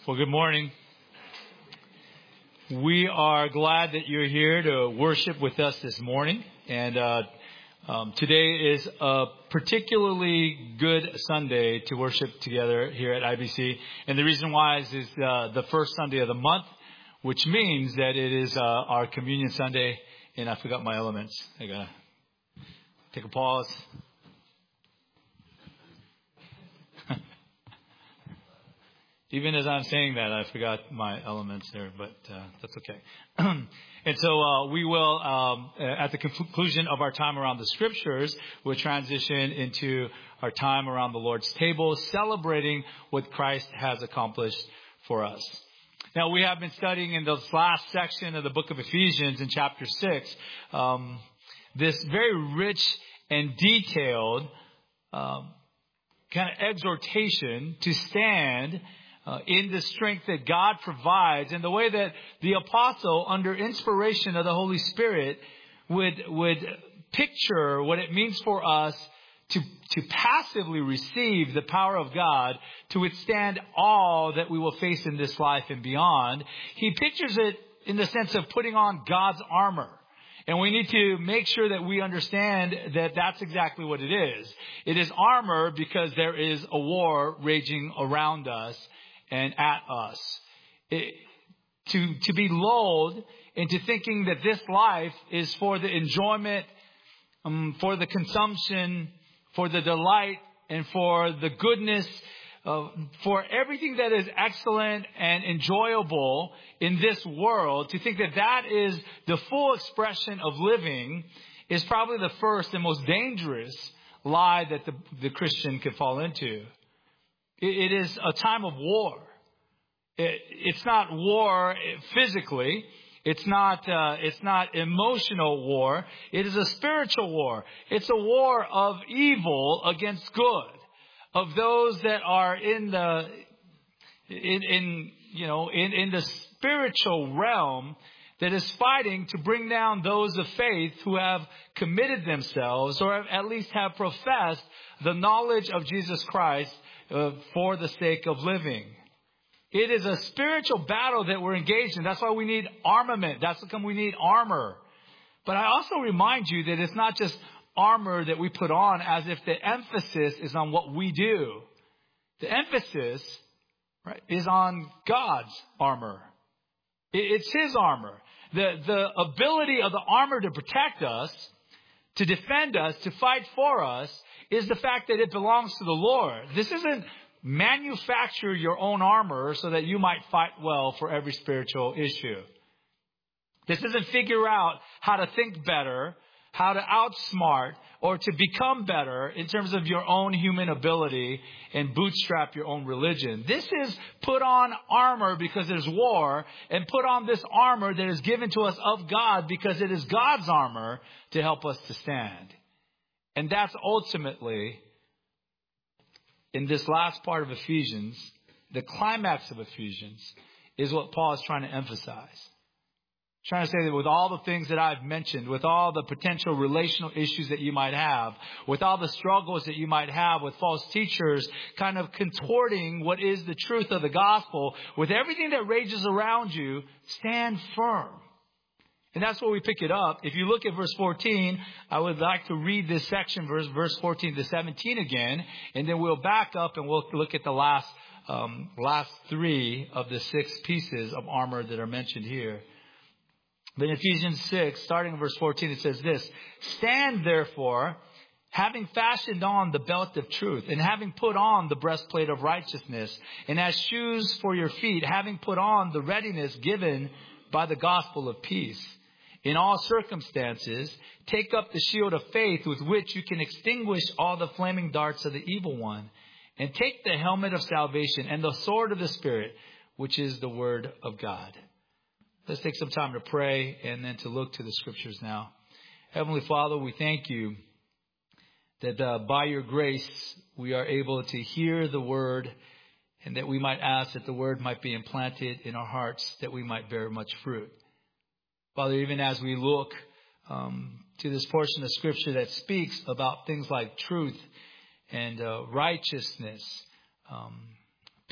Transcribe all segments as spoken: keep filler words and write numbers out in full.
Well, good morning. We are glad that you're here to worship with us this morning. And uh, um, today is a particularly good Sunday to worship together here at I B C. And the reason why is, is uh, the first Sunday of the month, which means that it is uh, our Communion Sunday. And I forgot my elements. I gotta take a pause. Even as I'm saying that, I forgot my elements there, but uh, that's okay. And so uh, we will, um, at the conclusion of our time around the Scriptures, we'll transition into our time around the Lord's table, celebrating what Christ has accomplished for us. Now, we have been studying in this last section of the book of Ephesians in chapter six, um, this very rich and detailed um, kind of exhortation to stand Uh, in the strength that God provides, and the way that the apostle, under inspiration of the Holy Spirit, would would picture what it means for us to to passively receive the power of God to withstand all that we will face in this life and beyond. He pictures it in the sense of putting on God's armor. And we need to make sure that we understand that that's exactly what it is. It is armor because there is a war raging around us and at us. It, to, to be lulled into thinking that this life is for the enjoyment, um, for the consumption, for the delight, and for the goodness, uh, for everything that is excellent and enjoyable in this world, to think that that is the full expression of living is probably the first and most dangerous lie that the, the Christian could fall into. It is a time of war. It's not war physically. It's not, uh, it's not emotional war. It is a spiritual war. It's a war of evil against good, of those that are in the, in, in you know, in, in the spiritual realm that is fighting to bring down those of faith who have committed themselves or at least have professed the knowledge of Jesus Christ Uh, for the sake of living. It is a spiritual battle that we're engaged in. That's why we need armament. That's why we need armor. But I also remind you that it's not just armor that we put on as if the emphasis is on what we do. The emphasis, right, is on God's armor. It, it's His armor. The, the ability of the armor to protect us, to defend us, to fight for us, is the fact that it belongs to the Lord. This isn't manufacture your own armor so that you might fight well for every spiritual issue. This isn't figure out how to think better, how to outsmart, or to become better in terms of your own human ability and bootstrap your own religion. This is put on armor because there's war, and put on this armor that is given to us of God because it is God's armor to help us to stand. And that's ultimately, in this last part of Ephesians, the climax of Ephesians, is what Paul is trying to emphasize. Trying to say that with all the things that I've mentioned, with all the potential relational issues that you might have, with all the struggles that you might have with false teachers kind of contorting what is the truth of the gospel, with everything that rages around you, stand firm. And that's where we pick it up. If you look at verse fourteen, I would like to read this section, verse, verse fourteen to seventeen again. And then we'll back up and we'll look at the last, um, last three of the six pieces of armor that are mentioned here. But in Ephesians six, starting in verse fourteen, it says this: "Stand therefore, having fastened on the belt of truth, and having put on the breastplate of righteousness, and as shoes for your feet, having put on the readiness given by the gospel of peace. In all circumstances, take up the shield of faith with which you can extinguish all the flaming darts of the evil one. And take the helmet of salvation and the sword of the Spirit, which is the word of God." Let's take some time to pray and then to look to the Scriptures now. Heavenly Father, we thank you that uh, by your grace we are able to hear the word, and that we might ask that the word might be implanted in our hearts, that we might bear much fruit. Father, even as we look um, to this portion of Scripture that speaks about things like truth and uh, righteousness, um,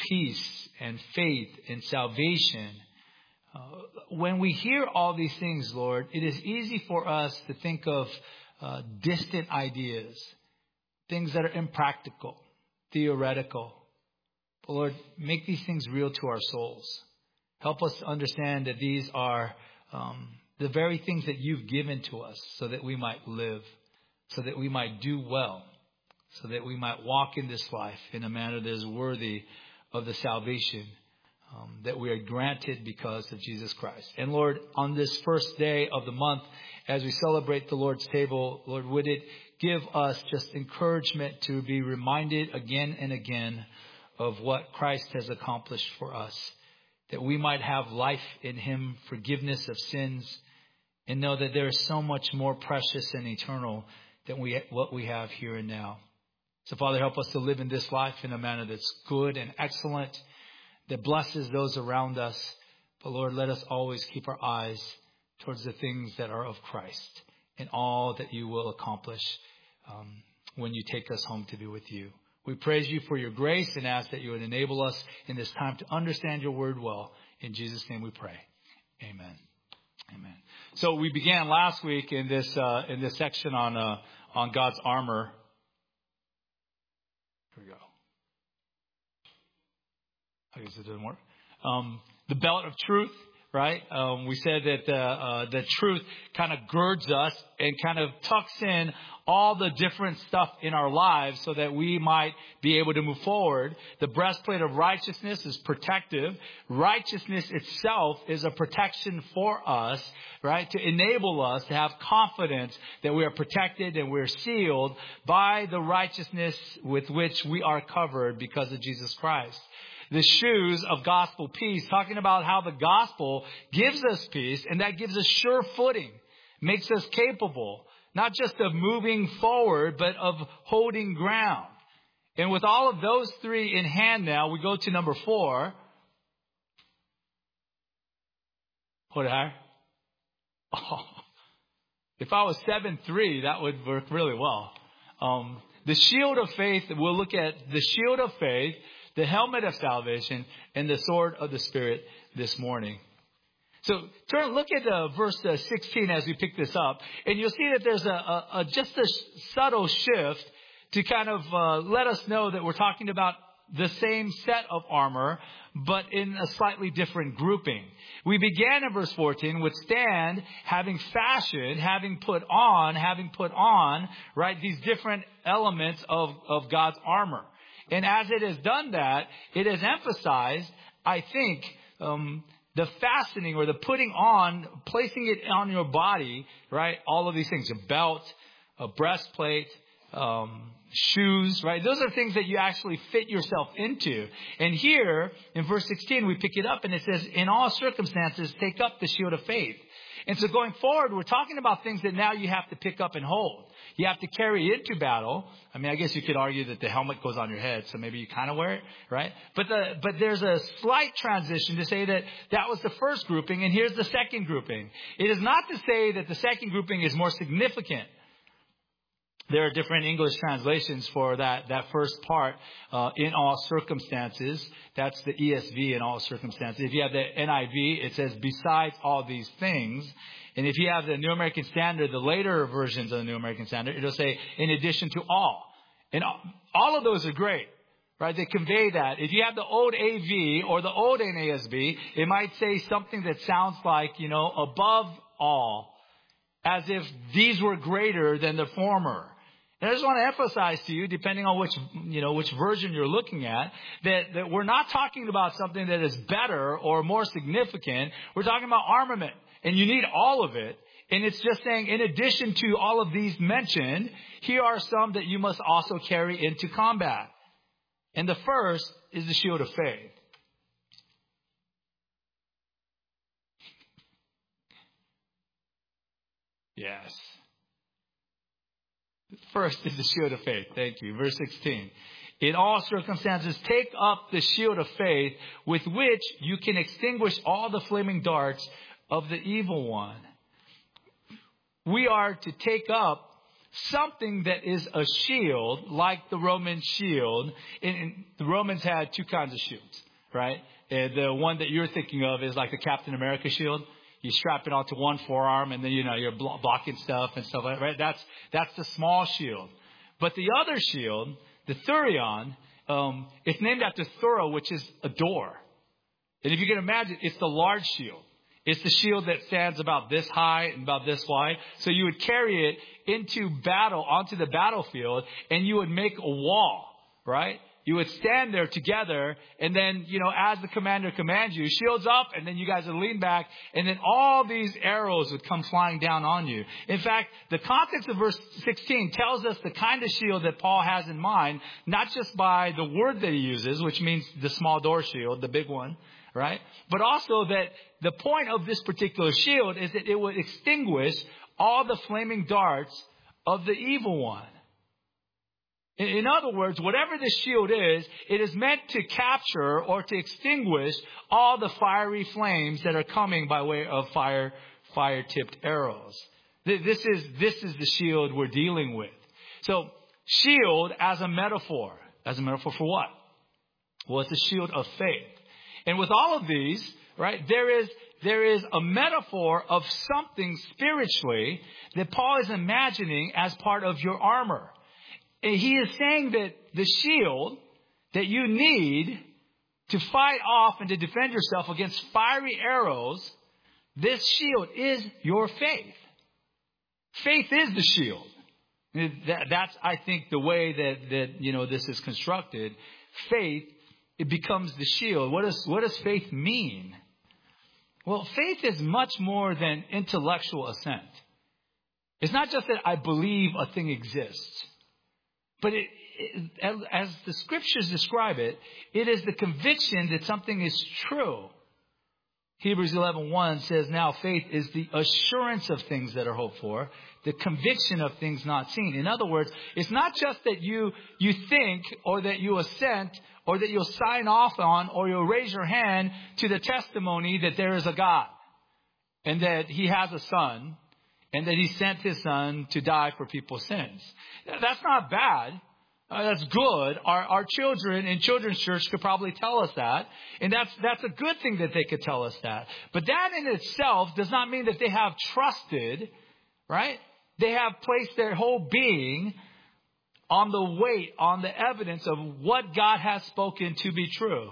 peace and faith and salvation. Uh, when we hear all these things, Lord, it is easy for us to think of uh, distant ideas, things that are impractical, theoretical. But Lord, make these things real to our souls. Help us to understand that these are um, the very things that you've given to us so that we might live, so that we might do well, so that we might walk in this life in a manner that is worthy of the salvation um, that we are granted because of Jesus Christ. And Lord, on this first day of the month, as we celebrate the Lord's table, Lord, would it give us just encouragement to be reminded again and again of what Christ has accomplished for us, that we might have life in Him, forgiveness of sins, and know that there is so much more precious and eternal than we what we have here and now. So, Father, help us to live in this life in a manner that's good and excellent, that blesses those around us. But, Lord, let us always keep our eyes towards the things that are of Christ and all that you will accomplish um, when you take us home to be with you. We praise you for your grace and ask that you would enable us in this time to understand your word well. In Jesus' name we pray. Amen. Amen. So we began last week in this uh, in this section on uh, on God's armor. Here we go. I guess it didn't work. Um, the belt of truth, right? Um, we said that uh, uh, the truth kind of girds us and kind of tucks in all the different stuff in our lives so that we might be able to move forward. The breastplate of righteousness is protective. Righteousness itself is a protection for us, right? To enable us to have confidence that we are protected and we're sealed by the righteousness with which we are covered because of Jesus Christ. The shoes of gospel peace, talking about how the gospel gives us peace, and that gives us sure footing, makes us capable, not just of moving forward, but of holding ground. And with all of those three in hand now, we go to number four. What higher? Oh, if I was seven three, that would work really well. Um, the shield of faith, we'll look at the shield of faith, the helmet of salvation, and the sword of the Spirit this morning. So turn, look at uh, verse uh, sixteen as we pick this up, and you'll see that there's a, a, a just a subtle shift to kind of uh, let us know that we're talking about the same set of armor, but in a slightly different grouping. We began in verse fourteen with stand, having fashioned, having put on, having put on, right, these different elements of, of God's armor. And as it has done that, it has emphasized, I think, um, the fastening or the putting on, placing it on your body, right? All of these things, a belt, a breastplate, um, shoes, right? Those are things that you actually fit yourself into. And here in verse sixteen, we pick it up and it says, in all circumstances, take up the shield of faith. And so going forward, we're talking about things that now you have to pick up and hold. You have to carry into battle. I mean, I guess you could argue that the helmet goes on your head, so maybe you kind of wear it, right? But the, but there's a slight transition to say that that was the first grouping, and here's the second grouping. It is not to say that the second grouping is more significant. There are different English translations for that, that first part, uh, in all circumstances. That's the E S V, in all circumstances. If you have the N I V, it says besides all these things. And if you have the New American Standard, the later versions of the New American Standard, it'll say in addition to all. And all of those are great, right? They convey that. If you have the old A V or the old N A S B, it might say something that sounds like, you know, above all, as if these were greater than the former. And I just want to emphasize to you, depending on which, you know, which version you're looking at, that, that we're not talking about something that is better or more significant. We're talking about armament, and you need all of it. And it's just saying, in addition to all of these mentioned, here are some that you must also carry into combat. And the first is the shield of faith. Yes. First is the shield of faith. Thank you. Verse sixteen. In all circumstances, take up the shield of faith with which you can extinguish all the flaming darts of the evil one. We are to take up something that is a shield, like the Roman shield. And, and the Romans had two kinds of shields, right? And the one that you're thinking of is like the Captain America shield. You strap it onto one forearm, and then, you know, you're blo- blocking stuff and stuff like that, right? That's, that's the small shield. But the other shield, the Thurion, um, it's named after Thura, which is a door. And if you can imagine, it's the large shield. It's the shield that stands about this high and about this wide. So you would carry it into battle, onto the battlefield, and you would make a wall, right? You would stand there together, and then, you know, as the commander commands you, shields up, and then you guys would lean back, and then all these arrows would come flying down on you. In fact, the context of verse sixteen tells us the kind of shield that Paul has in mind, not just by the word that he uses, which means the small door shield, the big one, right? But also that the point of this particular shield is that it would extinguish all the flaming darts of the evil one. In other words, whatever the shield is, it is meant to capture or to extinguish all the fiery flames that are coming by way of fire, fire-tipped arrows. This is, this is the shield we're dealing with. So, shield as a metaphor. As a metaphor for what? Well, it's a shield of faith. And with all of these, right, there is, there is a metaphor of something spiritually that Paul is imagining as part of your armor. He is saying that the shield that you need to fight off and to defend yourself against fiery arrows, this shield is your faith. Faith is the shield. That's, I think, the way that, that, you know, this is constructed. Faith, it becomes the shield. What does, what does faith mean? Well, faith is much more than intellectual assent. It's not just that I believe a thing exists. But it, it, as the scriptures describe it, it is the conviction that something is true. Hebrews eleven one says, now faith is the assurance of things that are hoped for, the conviction of things not seen. In other words, it's not just that you, you think or that you assent or that you'll sign off on or you'll raise your hand to the testimony that there is a God and that he has a son. And that he sent his son to die for people's sins. That's not bad. Uh, that's good. Our, our children in children's church could probably tell us that. And that's, that's a good thing that they could tell us that. But that in itself does not mean that they have trusted, right? They have placed their whole being on the weight, on the evidence of what God has spoken to be true.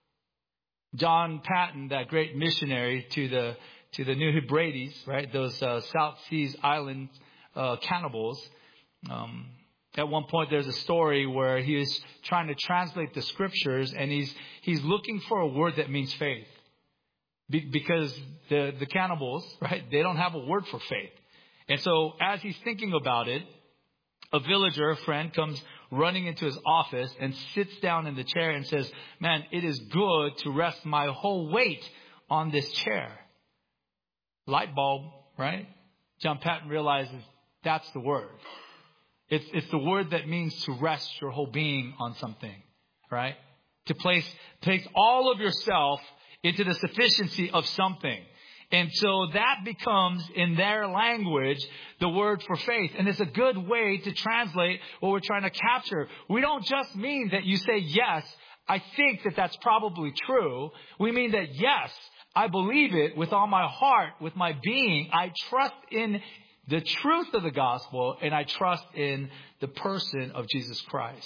John Patton, that great missionary to the to the New Hebrides, right? Those uh, South Seas Island uh, cannibals. Um, at one point, there's a story where he is trying to translate the scriptures, and he's he's looking for a word that means faith, Be- because the the cannibals, right? They don't have a word for faith, and so as he's thinking about it, a villager, a friend, comes running into his office and sits down in the chair and says, "Man, it is good to rest my whole weight on this chair." Light bulb, right? John Patton realizes that's the word. It's, it's the word that means to rest your whole being on something, right? To place, place all of yourself into the sufficiency of something. And so that becomes, in their language, the word for faith. And it's a good way to translate what we're trying to capture. We don't just mean that you say, yes, I think that that's probably true. We mean that, yes, I believe it with all my heart, with my being. I trust in the truth of the gospel, and I trust in the person of Jesus Christ.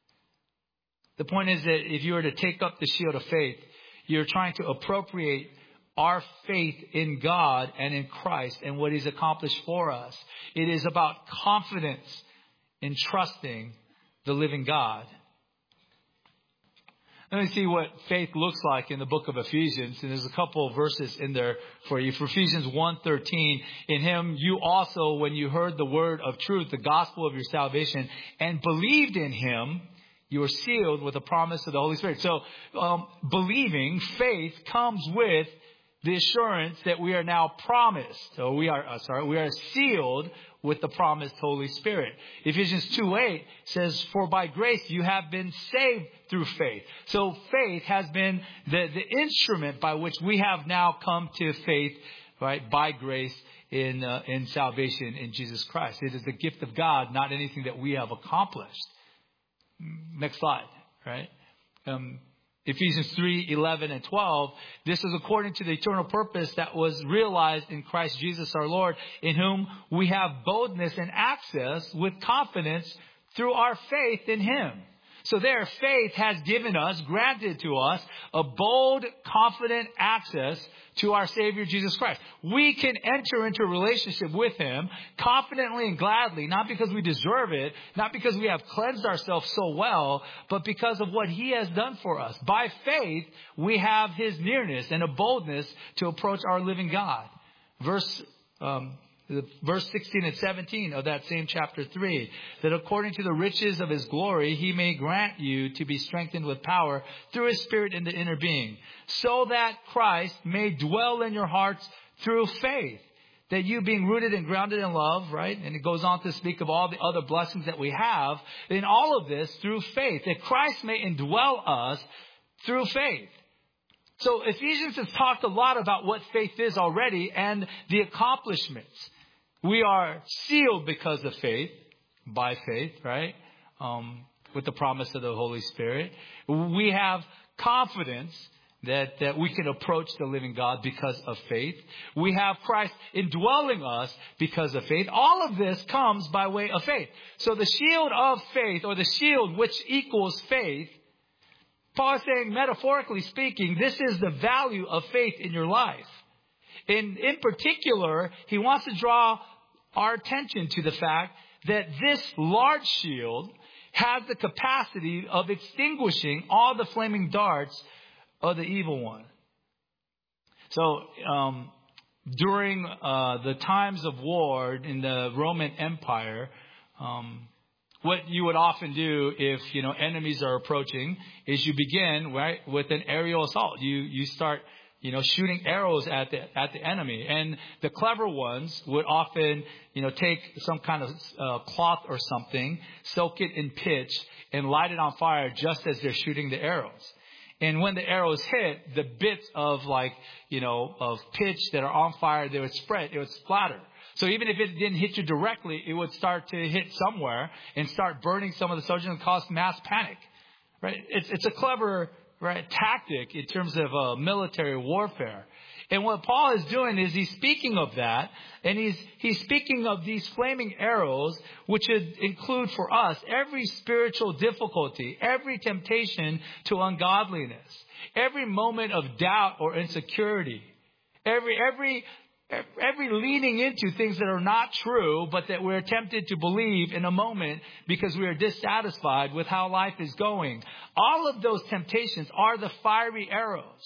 The point is that if you were to take up the shield of faith, you're trying to appropriate our faith in God and in Christ and what he's accomplished for us. It is about confidence in trusting the living God. Let me see what faith looks like in the book of Ephesians. And there's a couple of verses in there for you. For Ephesians one thirteen, in him you also, when you heard the word of truth, the gospel of your salvation, and believed in him, you were sealed with the promise of the Holy Spirit. So um, believing, faith, comes with the assurance that we are now promised. So we are, uh, sorry, we are sealed with the promised Holy Spirit. Ephesians two eight says, for by grace you have been saved through faith. So faith has been the, the instrument by which we have now come to faith right? By grace in uh, in salvation in Jesus Christ. It is the gift of God, not anything that we have accomplished. Next slide, right? Um, Ephesians three, eleven and twelve. This is according to the eternal purpose that was realized in Christ Jesus our Lord, in whom we have boldness and access with confidence through our faith in Him. So there, faith has given us, granted to us, a bold, confident access to our Savior Jesus Christ. We can enter into a relationship with Him confidently and gladly, not because we deserve it, not because we have cleansed ourselves so well, but because of what He has done for us. By faith, we have His nearness and a boldness to approach our living God. Verse um Verse sixteen and seventeen of that same chapter three, that according to the riches of His glory, He may grant you to be strengthened with power through His Spirit in the inner being, so that Christ may dwell in your hearts through faith, that you being rooted and grounded in love, right? And it goes on to speak of all the other blessings that we have in all of this through faith, that Christ may indwell us through faith. So Ephesians has talked a lot about what faith is already and the accomplishments. We are sealed because of faith, by faith, right? Um, with the promise of the Holy Spirit. We have confidence that, that we can approach the living God because of faith. We have Christ indwelling us because of faith. All of this comes by way of faith. So the shield of faith, or the shield which equals faith, Paul is saying, metaphorically speaking, this is the value of faith in your life. In, in particular, he wants to draw our attention to the fact that this large shield has the capacity of extinguishing all the flaming darts of the evil one. So, um, during uh, the times of war in the Roman Empire, um, what you would often do if, you know, enemies are approaching is you begin, right, with an aerial assault. You, you start, you know, shooting arrows at the, at the enemy. And the clever ones would often, you know, take some kind of uh, cloth or something, soak it in pitch, and light it on fire just as they're shooting the arrows. And when the arrows hit, the bits of like, you know, of pitch that are on fire, they would spread, it would splatter. So even if it didn't hit you directly, it would start to hit somewhere and start burning some of the soldiers and cause mass panic. Right? It's, it's a clever, right, tactic in terms of uh, military warfare. And what Paul is doing is he's speaking of that, and he's he's speaking of these flaming arrows, which would include for us every spiritual difficulty, every temptation to ungodliness, every moment of doubt or insecurity, every every every leaning into things that are not true, but that we're tempted to believe in a moment because we are dissatisfied with how life is going. All of those temptations are the fiery arrows.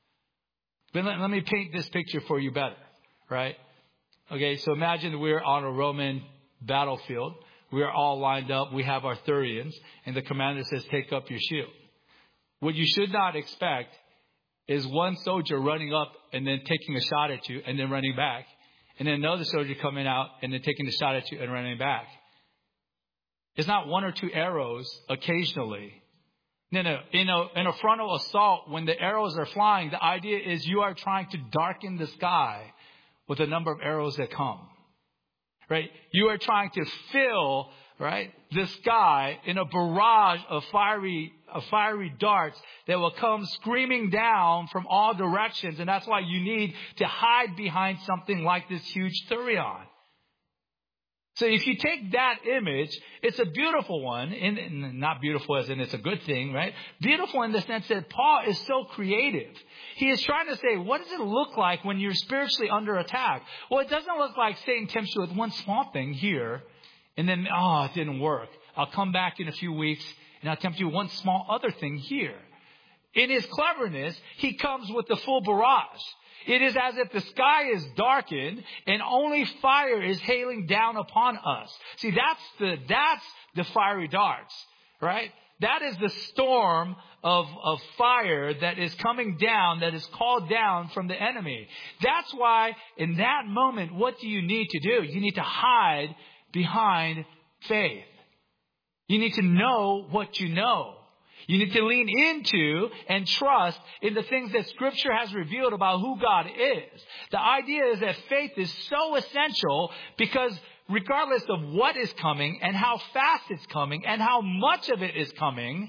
But let, let me paint this picture for you better, right? Okay, so imagine we're on a Roman battlefield. We're all lined up. We have our Thurians, and the commander says, take up your shield. What you should not expect is one soldier running up and then taking a shot at you and then running back. And then another soldier coming out and then taking a shot at you and running back. It's not one or two arrows occasionally. No, no. In a, in a frontal assault, when the arrows are flying, the idea is you are trying to darken the sky with a number of arrows that come. Right? You are trying to fill, right, the sky in a barrage of fiery, of fiery darts that will come screaming down from all directions. And that's why you need to hide behind something like this huge Thurion. So if you take that image, it's a beautiful one, and not beautiful as in it's a good thing, right? Beautiful in the sense that Paul is so creative. He is trying to say, what does it look like when you're spiritually under attack? Well, it doesn't look like Satan tempts you with one small thing here, and then, oh, it didn't work. I'll come back in a few weeks, and I'll tempt you with one small other thing here. In his cleverness, he comes with the full barrage. It is as if the sky is darkened and only fire is hailing down upon us. See, that's the, that's the fiery darts, right? That is the storm of, of fire that is coming down, that is called down from the enemy. That's why in that moment, what do you need to do? You need to hide behind faith. You need to know what you know. You need to lean into and trust in the things that Scripture has revealed about who God is. The idea is that faith is so essential because regardless of what is coming and how fast it's coming and how much of it is coming,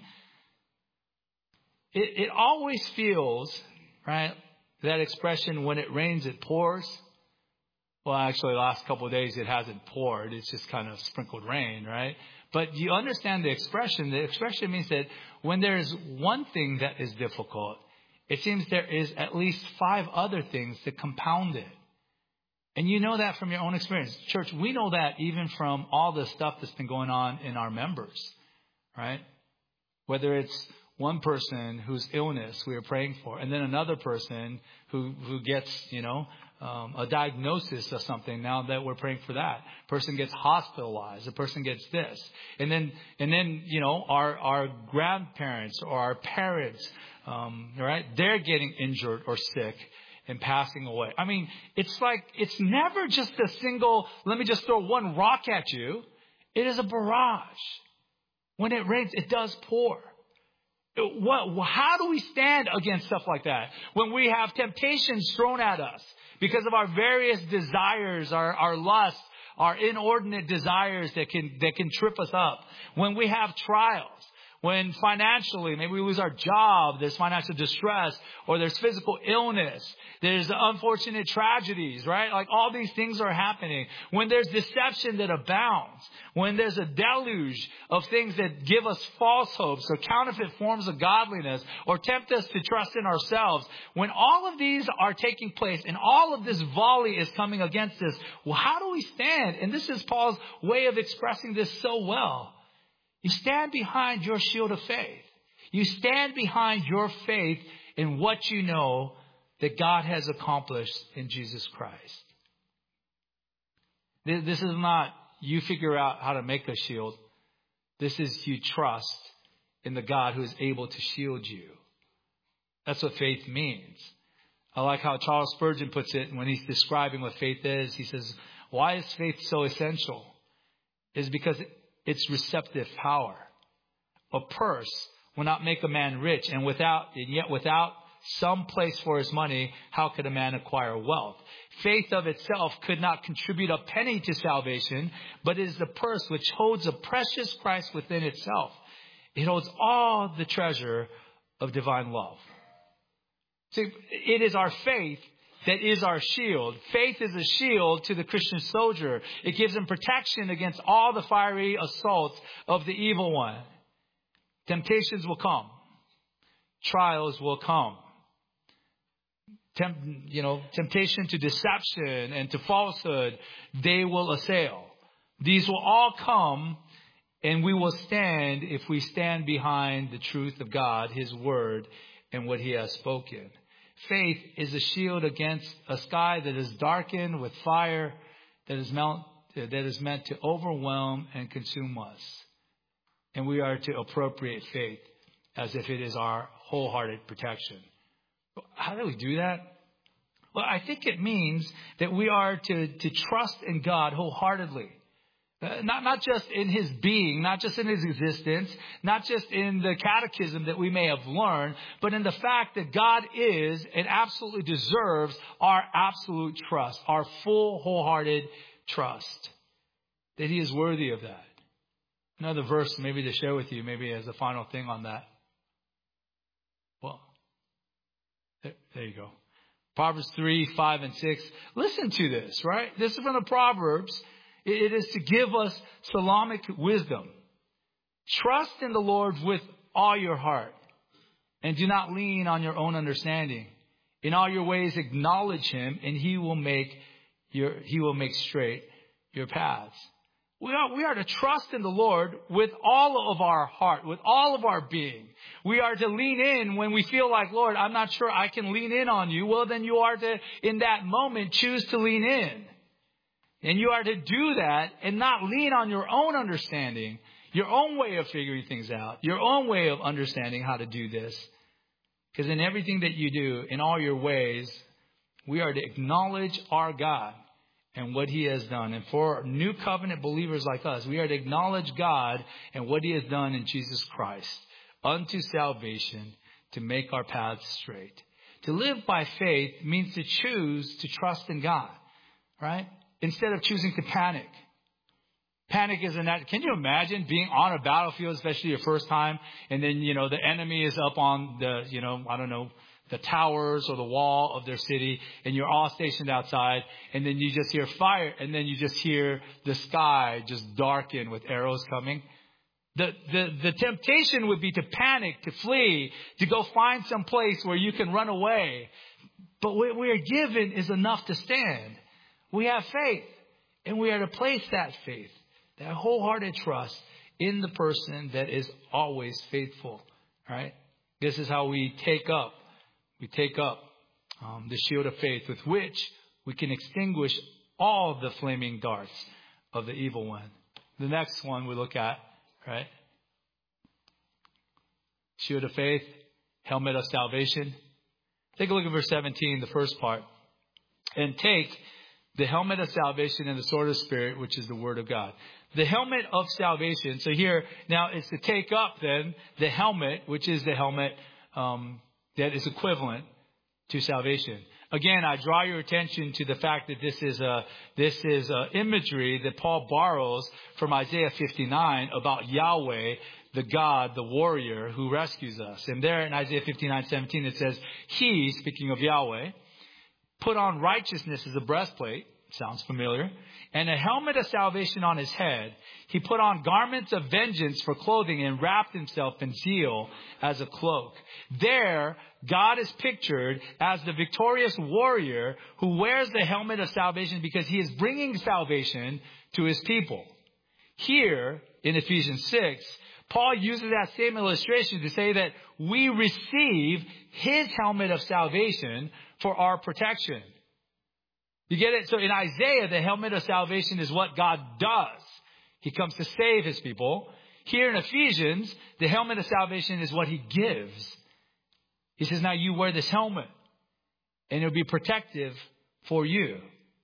it, it always feels, right, that expression, when it rains, it pours. Well, actually, the last couple of days, it hasn't poured. It's just kind of sprinkled rain, right? But you understand the expression. The expression means that when there's one thing that is difficult, it seems there is at least five other things that compound it. And you know that from your own experience. Church, we know that even from all the stuff that's been going on in our members, right? Whether it's one person whose illness we are praying for, and then another person who, who gets, you know, Um, a diagnosis of something. Now that we're praying for that, person gets hospitalized. A person gets this, and then and then you know our our grandparents or our parents, um, right? They're getting injured or sick and passing away. I mean, it's like it's never just a single. Let me just throw one rock at you. It is a barrage. When it rains, it does pour. What? How do we stand against stuff like that? When we have temptations thrown at us because of our various desires, our, our lusts, our inordinate desires that can, that can trip us up. When we have trials, when financially, maybe we lose our job, there's financial distress, or there's physical illness, there's unfortunate tragedies, right? Like all these things are happening. When there's deception that abounds, when there's a deluge of things that give us false hopes or counterfeit forms of godliness or tempt us to trust in ourselves, when all of these are taking place and all of this volley is coming against us, well, how do we stand? And this is Paul's way of expressing this so well. You stand behind your shield of faith. You stand behind your faith in what you know that God has accomplished in Jesus Christ. This is not you figure out how to make a shield. This is you trust in the God who is able to shield you. That's what faith means. I like how Charles Spurgeon puts it when he's describing what faith is. He says, why is faith so essential? It's because it's receptive power. A purse will not make a man rich, and without, and yet without some place for his money, how could a man acquire wealth? Faith of itself could not contribute a penny to salvation, but it is the purse which holds a precious Christ within itself. It holds all the treasure of divine love. See, it is our faith that is our shield. Faith is a shield to the Christian soldier. It gives him protection against all the fiery assaults of the evil one. Temptations will come. Trials will come. Temp, you know, temptation to deception and to falsehood, they will assail. These will all come, and we will stand if we stand behind the truth of God, His Word, and what He has spoken. Faith is a shield against a sky that is darkened with fire that is, mount, that is meant to overwhelm and consume us. And we are to appropriate faith as if it is our wholehearted protection. How do we do that? Well, I think it means that we are to, to trust in God wholeheartedly. Uh, not, not just in His being, not just in His existence, not just in the catechism that we may have learned, but in the fact that God is and absolutely deserves our absolute trust, our full, wholehearted trust. That He is worthy of that. Another verse maybe to share with you, maybe as a final thing on that. Well, there, there you go. Proverbs three, five, and six. Listen to this, right? This is from the Proverbs. It is to give us Solomonic wisdom. Trust in the Lord with all your heart, and do not lean on your own understanding. In all your ways acknowledge Him, and He will make your He will make straight your paths. We are, we are to trust in the Lord with all of our heart, with all of our being. We are to lean in when we feel like, Lord, I'm not sure I can lean in on you. Well, then you are to, in that moment, choose to lean in. And you are to do that and not lean on your own understanding, your own way of figuring things out, your own way of understanding how to do this. Because in everything that you do, in all your ways, we are to acknowledge our God and what He has done. And for new covenant believers like us, we are to acknowledge God and what He has done in Jesus Christ. unto salvation, to make our paths straight. To live by faith means to choose to trust in God, right? Instead of choosing to panic. Panic isn't that. Can you imagine being on a battlefield, especially your first time, and then, you know, the enemy is up on the, you know, I don't know, the towers or the wall of their city, and you're all stationed outside, and then you just hear fire, and then you just hear the sky just darken with arrows coming. The, the, the temptation would be to panic, to flee, to go find some place where you can run away. But what we are given is enough to stand. We have faith, and we are to place that faith, that wholehearted trust in the person that is always faithful, right? This is how we take up, we take up um, the shield of faith with which we can extinguish all the flaming darts of the evil one. The next one we look at, right? Shield of faith, helmet of salvation. Take a look at verse seventeen, the first part. And take the helmet of salvation and the sword of the Spirit, which is the word of God. The helmet of salvation. So here, now it's to take up then the helmet, which is the helmet um, that is equivalent to salvation. Again, I draw your attention to the fact that this is a this is a imagery that Paul borrows from Isaiah fifty-nine about Yahweh, the God, the warrior who rescues us. And there in Isaiah fifty-nine seventeen it says, He, speaking of Yahweh, put on righteousness as a breastplate. Sounds familiar. And a helmet of salvation on his head. He put on garments of vengeance for clothing and wrapped himself in zeal as a cloak. There, God is pictured as the victorious warrior who wears the helmet of salvation because he is bringing salvation to his people. Here, in Ephesians six, Paul uses that same illustration to say that we receive his helmet of salvation for our protection. You get it? So in Isaiah, the helmet of salvation is what God does. He comes to save his people. Here in Ephesians, the helmet of salvation is what he gives. He says, now you wear this helmet and it'll be protective for you.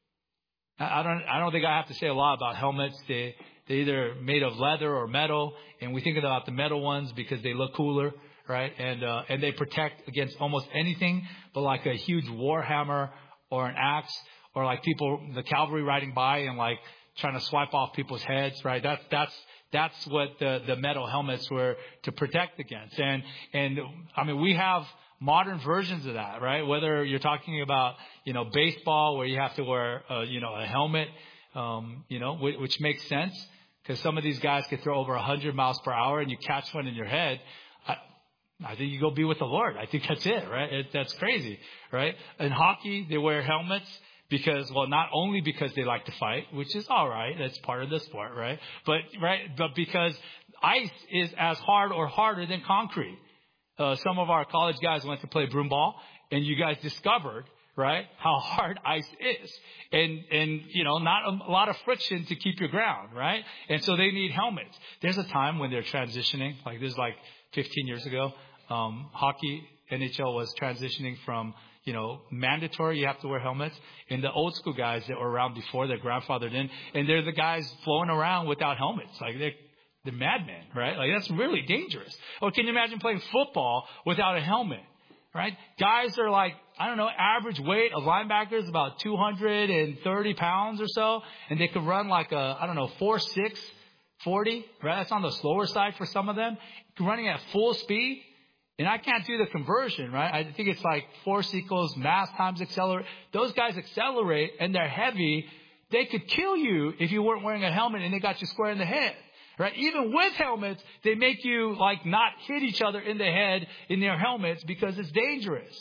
I don't, I don't think I have to say a lot about helmets. They, they're either made of leather or metal, and we think about the metal ones because they look cooler, right? And, uh, and they protect against almost anything but like a huge war hammer or an axe. Or like people, the cavalry riding by and like trying to swipe off people's heads, right? That's, that's, that's what the, the metal helmets were to protect against. And, and I mean, we have modern versions of that, right? Whether you're talking about, you know, baseball where you have to wear, uh, you know, a helmet, um, you know, which, which makes sense because some of these guys can throw over a hundred miles per hour and you catch one in your head. I, I think you go be with the Lord. I think that's it, right? It, that's crazy, right? In hockey, they wear helmets. Because, well, not only because they like to fight, which is all right. That's part of the sport, right? But, right, but because ice is as hard or harder than concrete. Uh, some of our college guys went to play broom ball, and you guys discovered, right, how hard ice is. And, and, you know, not a, a lot of friction to keep your ground, right? And so they need helmets. There's a time when they're transitioning, like this is like fifteen years ago. Um, hockey, N H L was transitioning from, you know, mandatory, you have to wear helmets. And the old school guys that were around before, they're grandfathered in, and they're the guys flowing around without helmets. Like they're, they're madmen, right? Like that's really dangerous. Or can you imagine playing football without a helmet, right? Guys are like, I don't know, average weight of linebackers about two hundred thirty pounds or so. And they could run like a, I don't know, four, six, forty, right? That's on the slower side for some of them. Running at full speed. And I can't do the conversion, right? I think it's like force equals mass times accelerate. Those guys accelerate and they're heavy. They could kill you if you weren't wearing a helmet and they got you square in the head, right? Even with helmets, they make you like not hit each other in the head in their helmets because it's dangerous.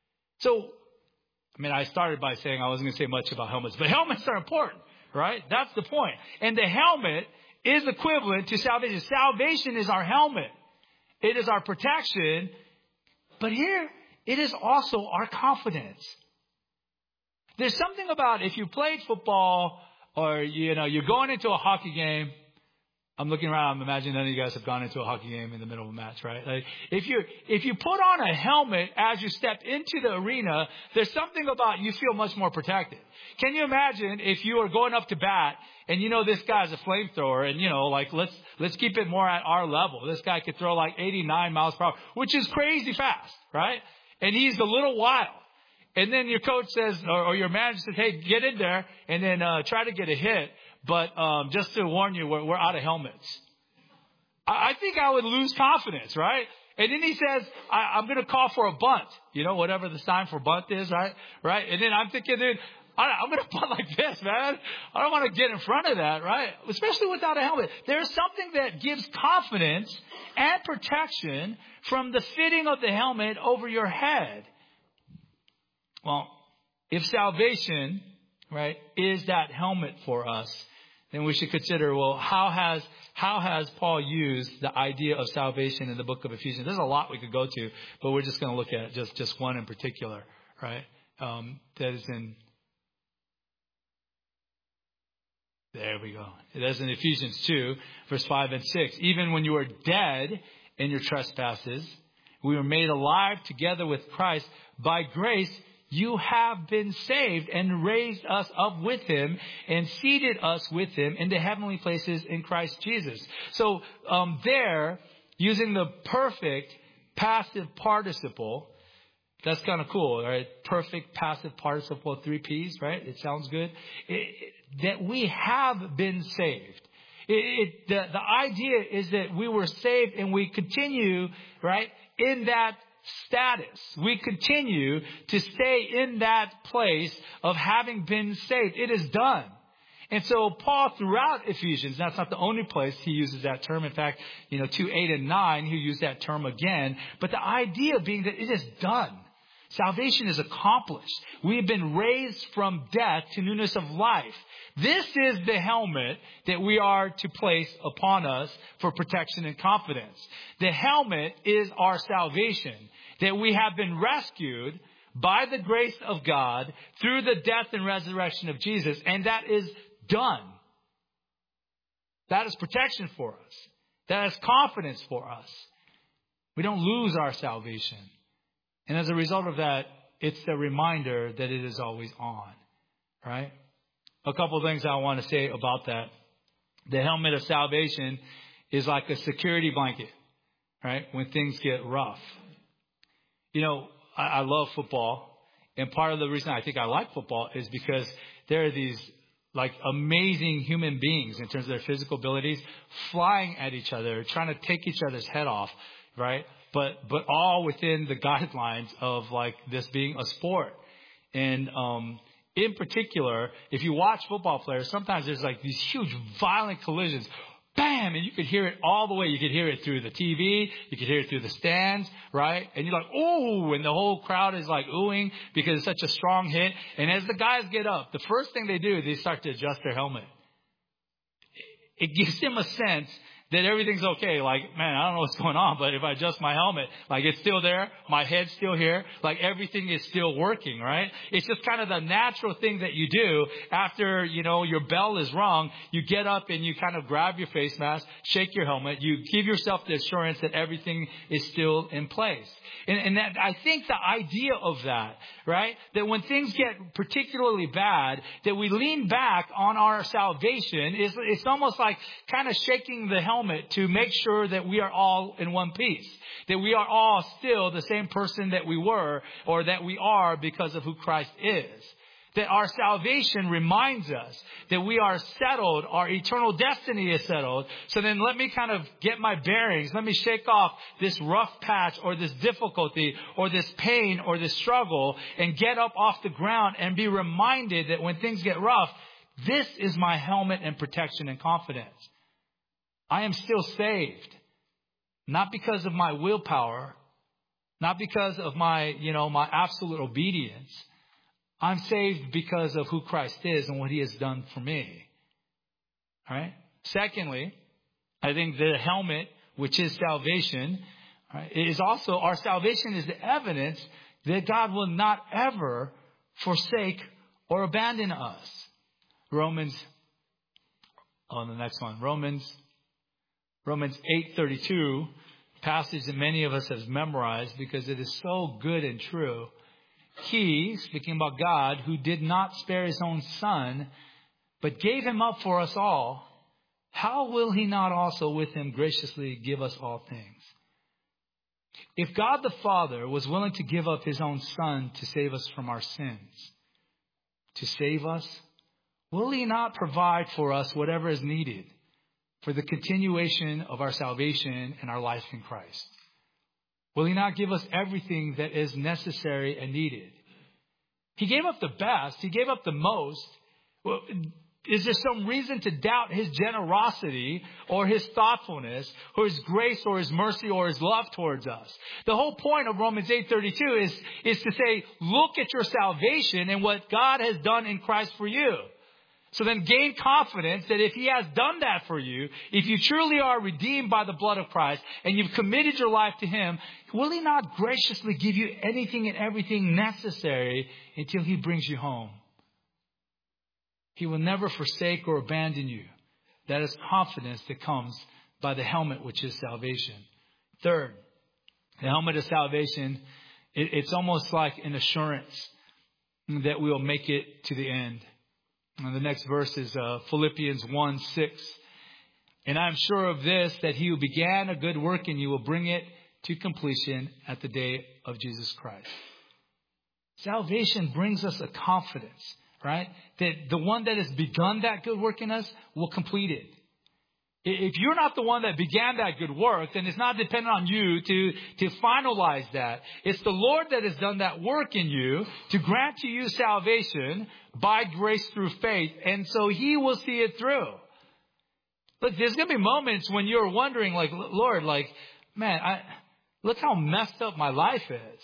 So, I mean, I started by saying I wasn't going to say much about helmets, but helmets are important, right? That's the point. And the helmet is equivalent to salvation. Salvation is our helmet. It is our protection, but here it is also our confidence. There's something about if you played football or, you know, you're going into a hockey game I'm looking around. I'm imagining none of you guys have gone into a hockey game in the middle of a match, right? Like if you if you put on a helmet as you step into the arena, there's something about you feel much more protected. Can you imagine if you are going up to bat and you know this guy's a flamethrower and you know like let's let's keep it more at our level. This guy could throw like eighty-nine miles per hour, which is crazy fast, right? And he's a little wild. And then your coach says, or, or your manager says, "Hey, get in there and then uh, try to get a hit." But um, just to warn you, we're, we're out of helmets. I, I think I would lose confidence, right? And then he says, I, I'm going to call for a bunt. You know, whatever the sign for bunt is, right? Right? And then I'm thinking, dude, I, I'm going to bunt like this, man. I don't want to get in front of that, right? Especially without a helmet. There's something that gives confidence and protection from the fitting of the helmet over your head. Well, if salvation, right, is that helmet for us, then we should consider, well, how has how has Paul used the idea of salvation in the book of Ephesians? There's a lot we could go to, but we're just going to look at just, just one in particular, right? Um, that is in, there we go. It is in Ephesians two, verse five and six. Even when you were dead in your trespasses, we were made alive together with Christ. By grace, you have been saved and raised us up with him and seated us with him in the heavenly places in Christ Jesus. So um, there, using the perfect passive participle, that's kind of cool, right? Perfect passive participle, three P's, right? It sounds good. It, it, that we have been saved. It, it, the, the idea is that we were saved and we continue, right, in that status. We continue to stay in that place of having been saved. It is done. And so Paul, throughout Ephesians, that's not the only place he uses that term. In fact, you know, two, eight, and nine, he used that term again. But the idea being that it is done. Salvation is accomplished. We have been raised from death to newness of life. This is the helmet that we are to place upon us for protection and confidence. The helmet is our salvation, that we have been rescued by the grace of God through the death and resurrection of Jesus. And that is done. That is protection for us. That is confidence for us. We don't lose our salvation. And as a result of that, it's the reminder that it is always on. Right? A couple of things I want to say about that. The helmet of salvation is like a security blanket. Right? When things get rough. You know, I, I love football. And part of the reason I think I like football is because there are these like amazing human beings in terms of their physical abilities flying at each other, trying to take each other's head off, right? But but all within the guidelines of like this being a sport. And um, in particular, if you watch football players, sometimes there's like these huge violent collisions. Bam! And you could hear it all the way. You could hear it through the T V. You could hear it through the stands, right? And you're like, ooh, and the whole crowd is like oohing because it's such a strong hit. And as the guys get up, the first thing they do is they start to adjust their helmet. It gives them a sense that everything's okay. Like, man, I don't know what's going on, but if I adjust my helmet, like it's still there, my head's still here, like everything is still working, right? It's just kind of the natural thing that you do after, you know, your bell is rung. You get up and you kind of grab your face mask, shake your helmet. You give yourself the assurance that everything is still in place. And, and that, I think the idea of that, right? That when things get particularly bad, that we lean back on our salvation is, it's almost like kind of shaking the helmet to make sure that we are all in one piece, that we are all still the same person that we were or that we are because of who Christ is. That our salvation reminds us that we are settled, our eternal destiny is settled. So then let me kind of get my bearings. Let me shake off this rough patch or this difficulty or this pain or this struggle and get up off the ground and be reminded that when things get rough, this is my helmet and protection and confidence. I am still saved, not because of my willpower, not because of my, you know, my absolute obedience. I'm saved because of who Christ is and what he has done for me. All right. Secondly, I think the helmet, which is salvation, right, is also our salvation is the evidence that God will not ever forsake or abandon us. Romans, oh, the next one, Romans Romans eight thirty-two, passage that many of us have memorized because it is so good and true. He, speaking about God, who did not spare his own son, but gave him up for us all, how will he not also with him graciously give us all things? If God the Father was willing to give up his own son to save us from our sins, to save us, will he not provide for us whatever is needed for the continuation of our salvation and our life in Christ? Will he not give us everything that is necessary and needed? He gave up the best. He gave up the most. Well, is there some reason to doubt his generosity or his thoughtfulness or his grace or his mercy or his love towards us? The whole point of Romans eight thirty-two is, is to say, look at your salvation and what God has done in Christ for you. So then gain confidence that if he has done that for you, if you truly are redeemed by the blood of Christ and you've committed your life to him, will he not graciously give you anything and everything necessary until he brings you home? He will never forsake or abandon you. That is confidence that comes by the helmet, which is salvation. Third, the helmet of salvation, it, it's almost like an assurance that we will make it to the end. And the next verse is uh, Philippians one six. And I'm sure of this, that he who began a good work in you will bring it to completion at the day of Jesus Christ. Salvation brings us a confidence, right? That the one that has begun that good work in us will complete it. If you're not the one that began that good work, then it's not dependent on you to, to finalize that. It's the Lord that has done that work in you to grant to you salvation by grace through faith. And so he will see it through. Look, there's going to be moments when you're wondering, like, Lord, like, man, I, look how messed up my life is.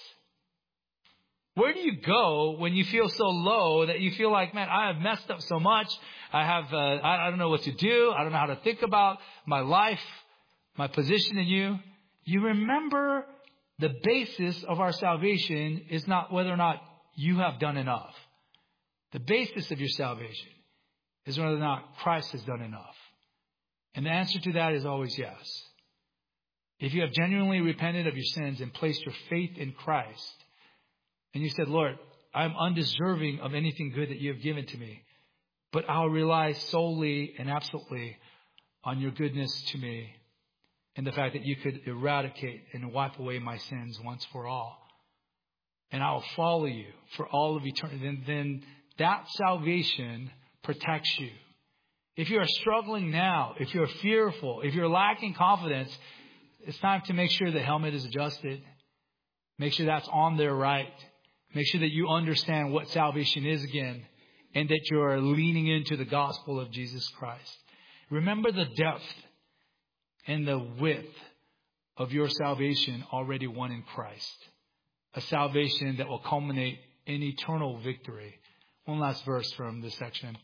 Where do you go when you feel so low that you feel like, man, I have messed up so much. I have, uh, I, I don't know what to do. I don't know how to think about my life, my position in you. You remember the basis of our salvation is not whether or not you have done enough. The basis of your salvation is whether or not Christ has done enough. And the answer to that is always yes. If you have genuinely repented of your sins and placed your faith in Christ, and you said, Lord, I'm undeserving of anything good that you have given to me, but I'll rely solely and absolutely on your goodness to me and the fact that you could eradicate and wipe away my sins once for all. And I'll follow you for all of eternity. Then, then that salvation protects you. If you are struggling now, if you're fearful, if you're lacking confidence, it's time to make sure the helmet is adjusted. Make sure that's on there right. Make sure that you understand what salvation is again and that you are leaning into the gospel of Jesus Christ. Remember the depth and the width of your salvation already won in Christ. A salvation that will culminate in eternal victory. One last verse from this section.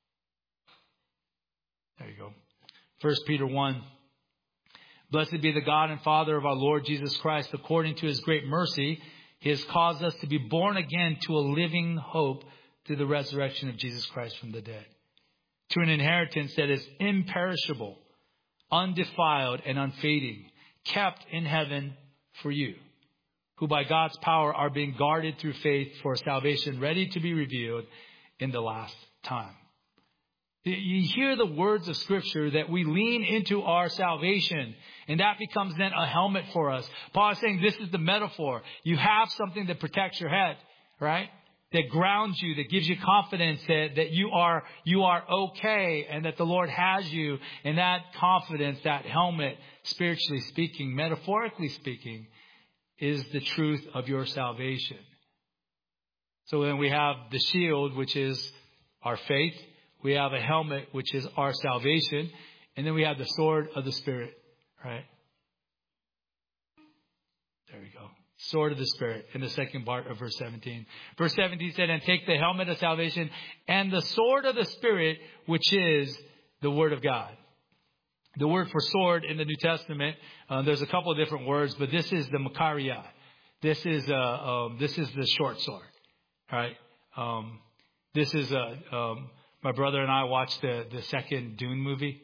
There you go. First Peter one. Blessed be the God and Father of our Lord Jesus Christ. According to his great mercy, he has caused us to be born again to a living hope through the resurrection of Jesus Christ from the dead. To an inheritance that is imperishable, undefiled, and unfading, kept in heaven for you, who by God's power are being guarded through faith for salvation ready to be revealed in the last time. You hear the words of Scripture that we lean into our salvation, and that becomes then a helmet for us. Paul is saying this is the metaphor. You have something that protects your head, right? That grounds you, that gives you confidence that, that you are you are okay and that the Lord has you. And that confidence, that helmet, spiritually speaking, metaphorically speaking, is the truth of your salvation. So then we have the shield, which is our faith. We have a helmet, which is our salvation. And then we have the sword of the Spirit, right? There we go. Sword of the Spirit in the second part of verse seventeen. Verse seventeen said, and take the helmet of salvation and the sword of the Spirit, which is the Word of God. The word for sword in the New Testament, uh, there's a couple of different words, but this is the Makaria. This is uh, um, this is the short sword, right? Um, this is a... Um, My brother and I watched the, the second Dune movie,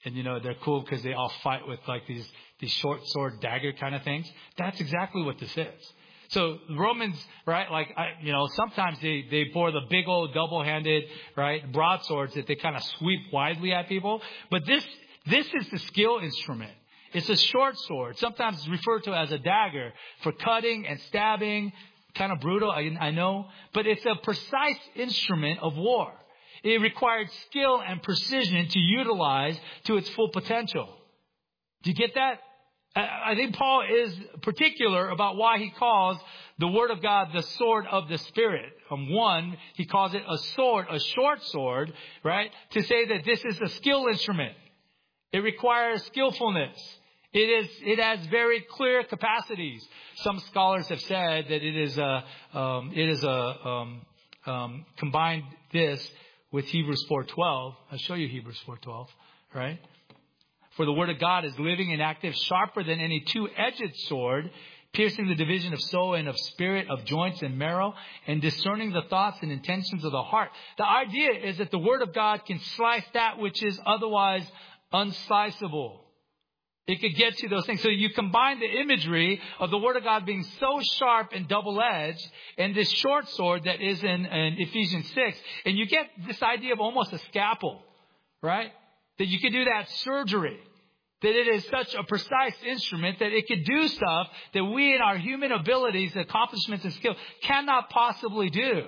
And, you know, they're cool because they all fight with like these, these short sword dagger kind of things. That's exactly what this is. So Romans, right, like, I, you know, sometimes they, they bore the big old double-handed, right, broadswords that they kind of sweep widely at people. But this, this is the skill instrument. It's a short sword, sometimes referred to as a dagger for cutting and stabbing. Kind of brutal, I, I know, but it's a precise instrument of war. It required skill and precision to utilize to its full potential. Do you get that? I think Paul is particular about why he calls the Word of God the sword of the Spirit. Um, one, he calls it a sword, a short sword, right? To say that this is a skill instrument. It requires skillfulness. It is. It has very clear capacities. Some scholars have said that it is a. Um, it is a um, um, combined this with Hebrews four twelve. I'll show you Hebrews four twelve, right? For the word of God is living and active, sharper than any two-edged sword, piercing the division of soul and of spirit, of joints and marrow, and discerning the thoughts and intentions of the heart. The idea is that the word of God can slice that which is otherwise unsliceable. It could get to those things. So you combine the imagery of the word of God being so sharp and double-edged and this short sword that is in, in Ephesians six, and you get this idea of almost a scalpel, right? That you could do that surgery. That it is such a precise instrument that it could do stuff that we in our human abilities, accomplishments, and skill cannot possibly do.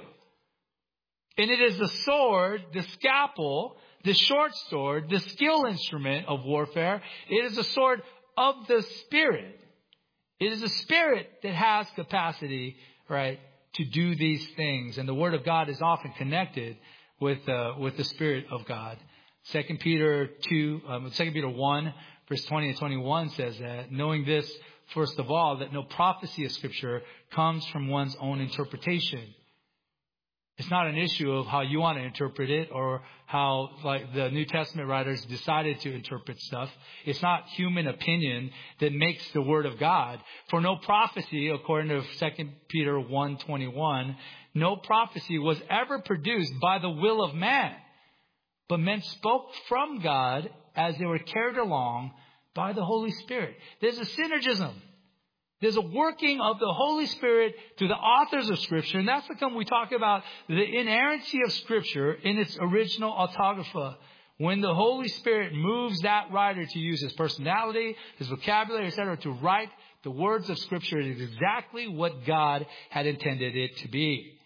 And it is the sword, the scalpel, the short sword, the skill instrument of warfare. It is a sword of the Spirit. It is a Spirit that has capacity, right, to do these things. And the Word of God is often connected with uh, with the Spirit of God. Second Peter two, um, Second Peter one, verse twenty and twenty-one says that, knowing this, first of all, that no prophecy of Scripture comes from one's own interpretation. It's not an issue of how you want to interpret it or how, like, the New Testament writers decided to interpret stuff. It's not human opinion that makes the Word of God. For no prophecy, according to Second Peter one twenty-one, no prophecy was ever produced by the will of man. But men spoke from God as they were carried along by the Holy Spirit. There's a synergism. There's a working of the Holy Spirit through the authors of Scripture. And that's when we talk about the inerrancy of Scripture in its original autographa. When the Holy Spirit moves that writer to use his personality, his vocabulary, et cetera, to write the words of Scripture, it is exactly what God had intended it to be.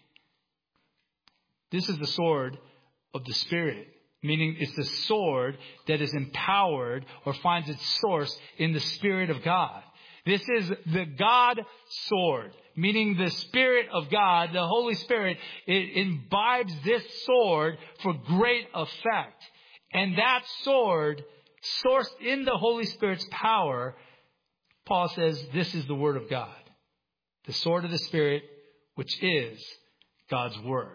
This is the sword of the Spirit. Meaning it's the sword that is empowered or finds its source in the Spirit of God. This is the God sword, meaning the Spirit of God, the Holy Spirit, it imbibes this sword for great effect. And that sword, sourced in the Holy Spirit's power, Paul says this is the Word of God. The sword of the Spirit, which is God's Word.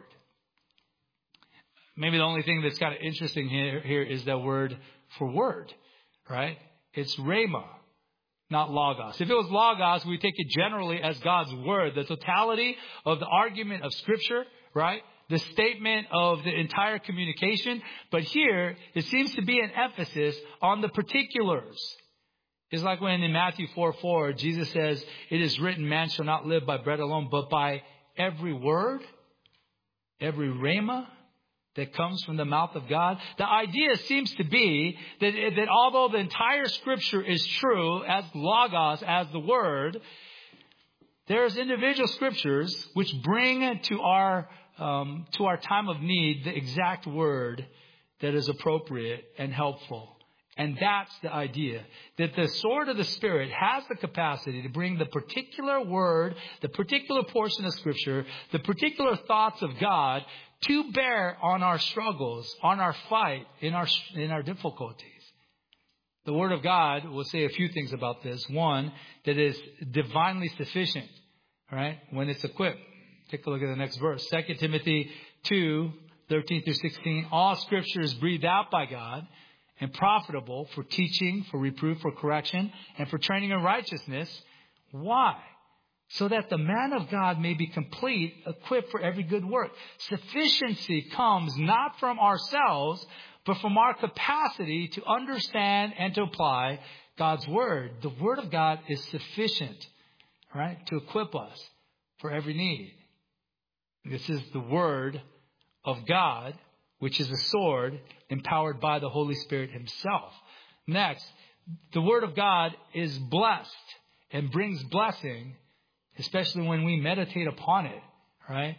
Maybe the only thing that's kind of interesting here, here is that word for word, right? It's rhema, not logos. If it was logos, we take it generally as God's word, the totality of the argument of Scripture, right? The statement of the entire communication. But here, it seems to be an emphasis on the particulars. It's like when in Matthew four four, Jesus says, it is written, man shall not live by bread alone, but by every word, every rhema that comes from the mouth of God. The idea seems to be that, that although the entire Scripture is true as logos, as the Word, there's individual Scriptures which bring to our um, to our time of need the exact word that is appropriate and helpful. And that's the idea, that the sword of the Spirit has the capacity to bring the particular word, the particular portion of Scripture, the particular thoughts of God to bear on our struggles, on our fight, in our in our difficulties. The Word of God will say a few things about this. One, that is divinely sufficient, right? When it's equipped. Take a look at the next verse. Second Timothy two, thirteen through sixteen. All Scripture is breathed out by God and profitable for teaching, for reproof, for correction, and for training in righteousness. Why? So that the man of God may be complete, equipped for every good work. Sufficiency comes not from ourselves, but from our capacity to understand and to apply God's Word. The Word of God is sufficient, right, to equip us for every need. This is the Word of God, which is a sword empowered by the Holy Spirit Himself. Next, the Word of God is blessed and brings blessing, especially when we meditate upon it, right?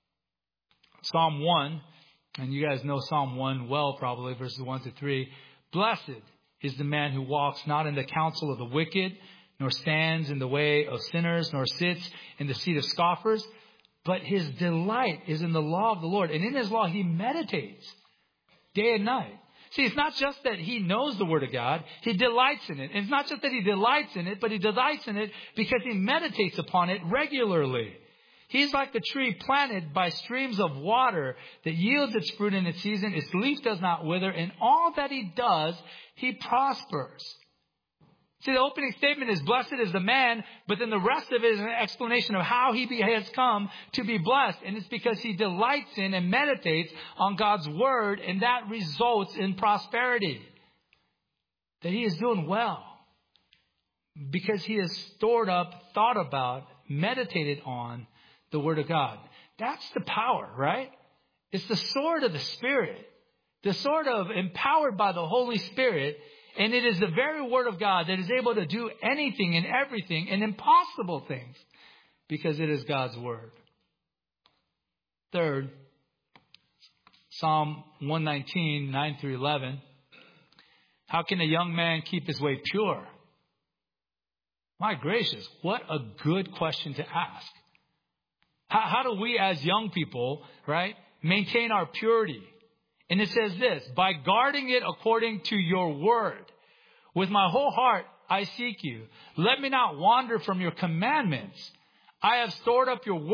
Psalm one, and you guys know Psalm one well probably, verses one to three. Blessed is the man who walks not in the counsel of the wicked, nor stands in the way of sinners, nor sits in the seat of scoffers. But his delight is in the law of the Lord. And in his law he meditates day and night. See, it's not just that he knows the Word of God. He delights in it. And it's not just that he delights in it, but he delights in it because he meditates upon it regularly. He's like a tree planted by streams of water that yields its fruit in its season. Its leaf does not wither. In all that he does, he prospers. See, the opening statement is blessed is the man, but then the rest of it is an explanation of how he has come to be blessed. And it's because he delights in and meditates on God's Word, and that results in prosperity. That he is doing well because he has stored up, thought about, meditated on the Word of God. That's the power, right? It's the sword of the Spirit. The sword of empowered by the Holy Spirit. And it is the very Word of God that is able to do anything and everything and impossible things because it is God's Word. Third, Psalm one nineteen, nine through eleven. How can a young man keep his way pure? My gracious, what a good question to ask. How, how do we as young people, right, maintain our purity? And it says this, by guarding it according to your word. With my whole heart, I seek you. Let me not wander from your commandments. I have stored up your word